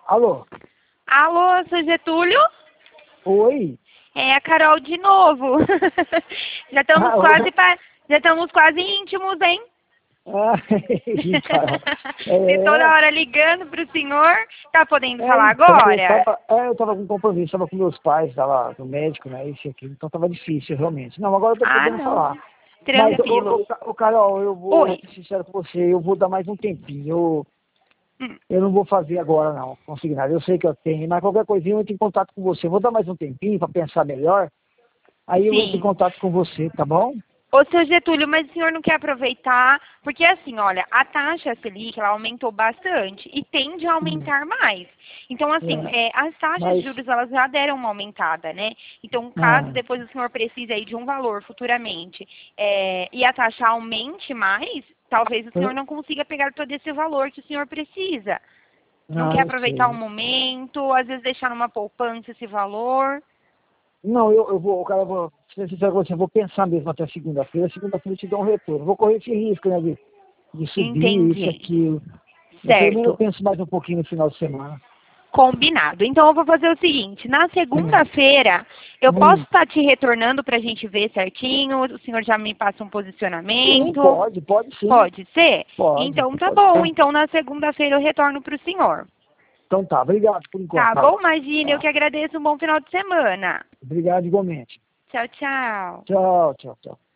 Alô? Alô, seu Getúlio? Oi? É a Carol de novo. Já estamos Oi. já estamos quase íntimos, hein? Ah, Carol. E toda É, hora ligando pro senhor. Tá podendo é, falar então, agora? eu tava com compromisso, tava com meus pais, tava no médico, né, isso e aquilo, então tava difícil, realmente. Não, agora eu tô Ah, podendo não. falar. Mas, Tranquilo. Carol, eu vou Oi. ser sincero com você, eu vou dar mais um tempinho. Hum, Eu não vou fazer agora, não, consignado. Eu sei que eu tenho, mas qualquer coisinha eu entro em contato com você. Eu vou dar mais um tempinho para pensar melhor, aí eu entro em Sim. contato com você, tá bom? Ô, seu Getúlio, mas o senhor não quer aproveitar? Porque assim, olha, a taxa Selic, ela aumentou bastante e tende a Hum, aumentar mais. Então, assim, é, as taxas de mas, juros, elas já deram uma aumentada, né? Então, caso ah, depois o senhor precise aí de um valor futuramente e a taxa aumente mais, talvez o senhor não consiga pegar todo esse valor que o senhor precisa. Não quer eu aproveitar o sei. momento, às vezes deixar numa poupança esse valor. Não, eu vou, cara, eu vou ser sincero com você, eu vou pensar mesmo até segunda-feira. Segunda-feira eu te dou um retorno. Vou correr esse risco, né, de subir isso, Entendi. aquilo. Mas pelo menos eu Certo. penso mais um pouquinho no final de semana. Combinado. Então eu vou fazer o seguinte, na Hum, segunda-feira eu posso hum. estar te retornando para a gente ver certinho, o senhor já me passa um Sim, posicionamento. pode sim. Pode ser? Pode, Então tá pode bom. sim. Então na segunda-feira eu retorno para o senhor. Então tá, obrigado por enquanto, Tá bom? Carol. Imagina, eu Tá. que agradeço. Um bom final de semana. Obrigado igualmente. Tchau, tchau. Tchau, tchau, tchau.